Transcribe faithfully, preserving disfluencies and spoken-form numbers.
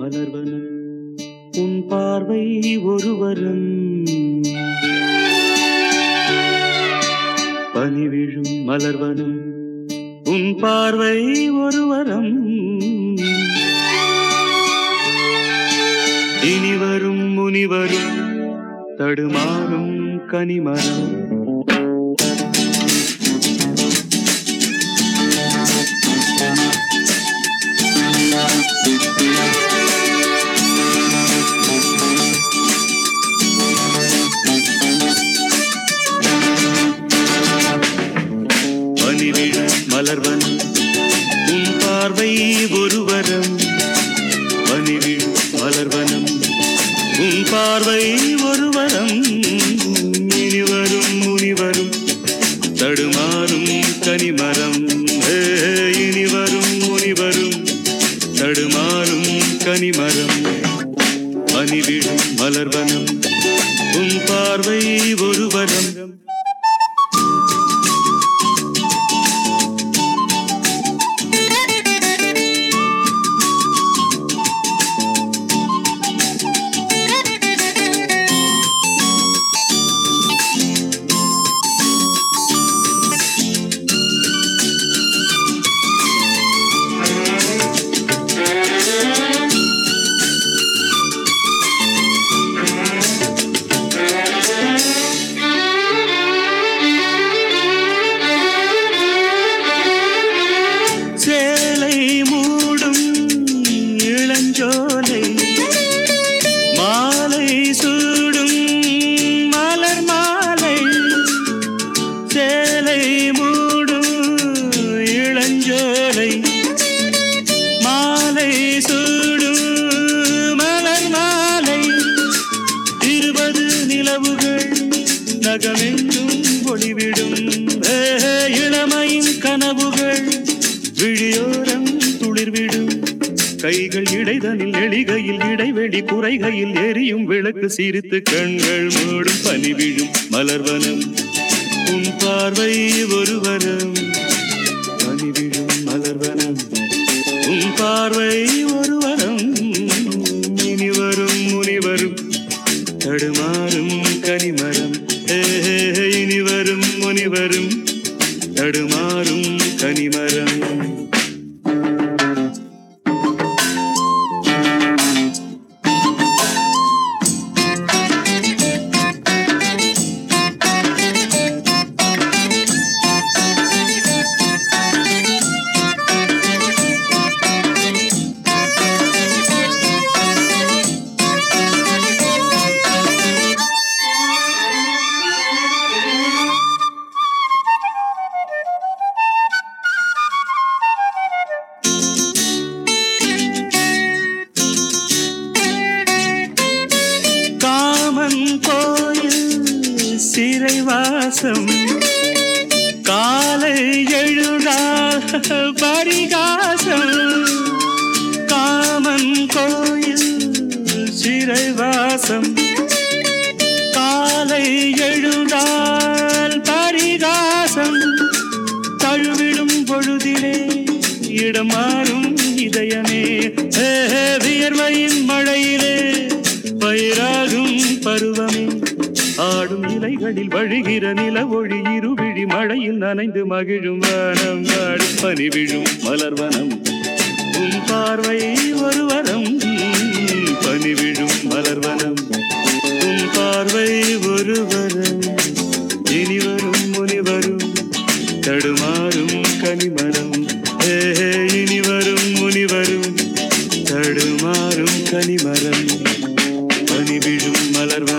மலர்வனம் உன் பார்வை ஒருவரம் பனிவிழும் மலர்வனம் உன் பார்வை ஒருவரம் இனிவரும் முனிவரும் தடுமாறும் கனிமரம் பனிவிழும் மலர்வனம் உன் பார்வை ஒருவரம் பனிவிழும் மலர்வனம் உன் பார்வை ஒருவரம் இனிவரும் முனிவரும் தடுமாறும் கனிமரம் இனிவரும் முனிவரும் தடுமாறும் கனிமரம் பனிவிழும் மலர்வனம் உன் பார்வை ஒருவரம் ஜோலை மாலை சூடும் மலர் மாலை சேலை மூடும் இளஞ்சோலை மாலை சூடும் மலர் மாலை இருபது நிலவுகள் நகமெங்கும் ஒளிவிடும் இளமையின் கனவுகள் விழியோரம் துளிர்விடும் கைகள் இடைதனில் எளிகையில் இடைவெளி குறைகையில் எரியும் விளக்கு சிரித்து கண்கள் மூடும் பனிவிழும் மலர்வனம் உன் பார்வை ஒருவரம் பனிவிழும் மலர்வனம் உன் பார்வை ஒருவரம் இனிவரும் முனிவரும் தடுமாறும் கனிமரம் இனிவரும் முனிவரும் தடுமாறும் கனிமரம் கோயில் சிறைவாசம் காலை எழுந்தால் பரிகாசம் காமன் கோயில் சிறைவாசம் காலை எழுந்தால் பரிகாசம் தழுவிடும் பொழுதிலே இடம் மாறும் இதயமே வியர்வையின் மழையிலே பயிராகும் பருவமே ஆடும் இலைகளில் வழிகிற நில ஒளி இருவிழி மழையில் நனைந்து மகிழும் வானம் நாடும் பனிவிழும் மலர்வனம் உன் பார்வை ஒருவரம் பனிவிழும் மலர்வனம் உன் பார்வை ஒருவரம் இனிவரும் முனிவரும் தடுமாறும் கனிமரம் இனிவரும் முனிவரும் தடுமாறும் கனிமரம் பனிவிழும் மலர்வனம்